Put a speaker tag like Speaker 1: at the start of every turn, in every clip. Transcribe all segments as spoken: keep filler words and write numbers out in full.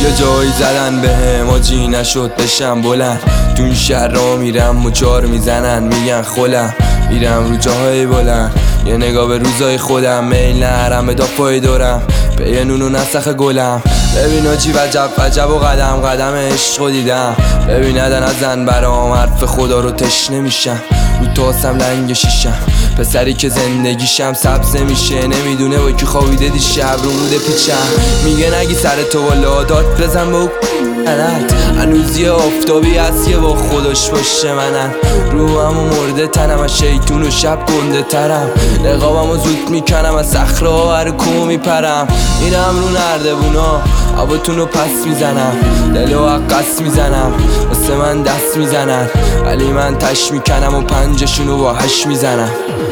Speaker 1: یه جایی زدن به هم آجی نشد بشم بلند. تو این شهر را میرم و جار میزنن میگن خولم. میرم رو جاهای بلند یه نگاه به روزای خودم. میل نرم به دافای دورم پی نون و نسخ گلم. ببین آجی وجب وجب و قدم قدم عشق دیدم. ببین ندن از زن برام حرف خدا رو تشنه میشم. رو تاسم لنگ شیشم پسری که زندگیشم سبز نمیشه. نمیدونه با کی خوابیده دیشب رو موده پیچم. میگه نگی سر تو بالا داد بزن به غلط. هنوز یه آفتابی هست که با خودش پشت منن. روحم و مرده تنم از شیطون و شب گنده ترم. نقابم و زود میکنم از صخره ها هر کو میپرم. میرم رو نردبونا هواتون رو پس میزنم. دل و عقص میزنم واسه من دست میزنن. ولی من تش میکنم و پنجشون رو با هش میزنم.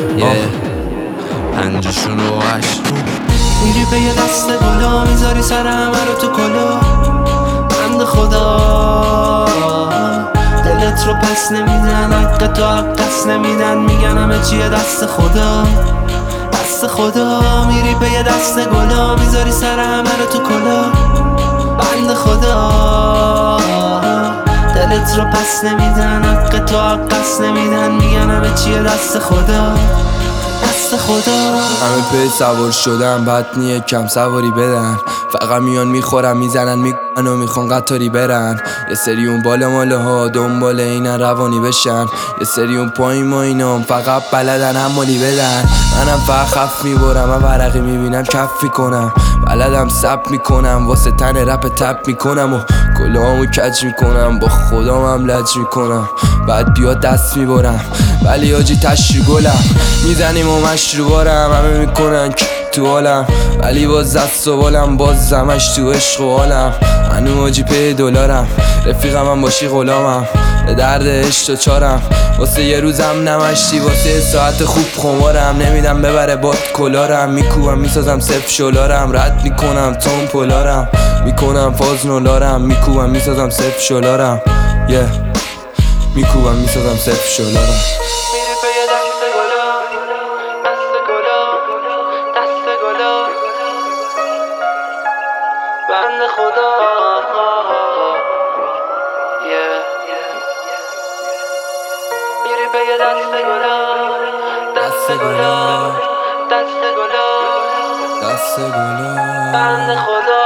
Speaker 1: پنجشون رو با هش.
Speaker 2: میری به یه دست گلا میذاری سر همه رو تو کلا. بند خدا دلت رو پس نمیدن. حق تو عقص نمیدن. میگن همه چیه دست خدا دست خدا. میری به یه دست گلا میذاری سر همه رو تو کلا. بند خدا دلت رو پس نمیدن. حق تو عقص نمیدن. میگن همه چیه دست خدا دست خدا.
Speaker 1: همه پی سوار شدن بطنی کم سواری بدن. فقط میان میخورن میزنن میگن و میخوان قطاری برن. یه سری اون بالا ماله ها دنبال اینن روانی بشن. یه سری اون پایین ما اینام فقط بلدن هم مالی بدن. منم فقط خف میبرم من ورقی میبینم کف میکنم. بلدم سب میکنم واسه تن رپ تپ میکنم. و گلامو کج میکنم با خودم هم لج میکنم. بعد بیاد دست میبرم ولی آجی تشری گلم. میزنیم و مشروبارم همه میکنن تو حالم. ولی باز دست و بالم باز زمش تو عشق و حالم. هنو آجی پی دلارم رفیقم هم باشی غلامم. به درد عشق و چارم واسه یه روزم نمشتی. واسه ساعت خوب خمارم نمیدم ببره باد کلارم. میکوبم میسازم صف شلارم. رد میکنم تون پلارم. میکنم فاز نولارم. میکوبم میسازم صف شلارم. یه میکوبم میسازم صف شلارم.
Speaker 2: میری به یه دست گلا دست گلا دست گلا. بند خدا میری به یه دست گلا دست گلا دست گلا
Speaker 1: دست گلا.
Speaker 2: بند خدا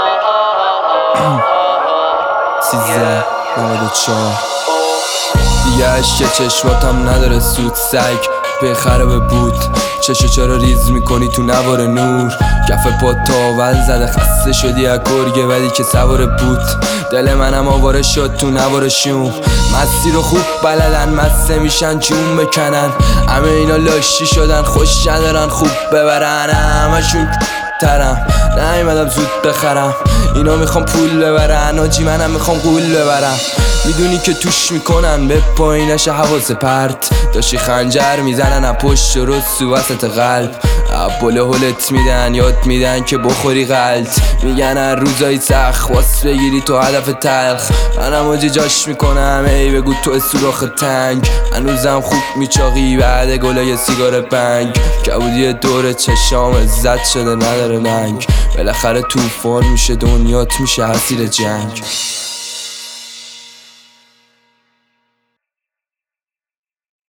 Speaker 1: سیزده نود و چهار. دیگه عشق چشماتم نداره سود. سگ به خرابه بود چشو چرا ریز میکنی تو نوار نور. کف پات تاول زده خسته شدی از گرگه ولی که سوار بود. دل منم آواره شد تو نوارشون. مستی رو خوب بلدن مسته میشن جون بکنن. همه اینا لاشی شدن خوش ندارن خوب ببرن. همشون ترم نیومدم زود بخرم. اینا میخوام پول ببرن آجی منم میخوام قول ببرم. میدونی که توش میکنن به پایینش حواس پرت. داشتی خنجر میزنن از پشت و رسو وسط قلب. عباله هلت میدن یاد میدن که بخوری غلط. میگن هر روزایی سخت واس بگیری تو هدف تلخ. منم آجی جاش میکنم ای بگو تو سوراخ تنگ. هنوزم خوب میچاقی بعد گلای سیگار بنگ. کبودی دور چشام عزت شده نداره ننگ. بالاخره توفان میشه دنیات میشه اسیر جنگ.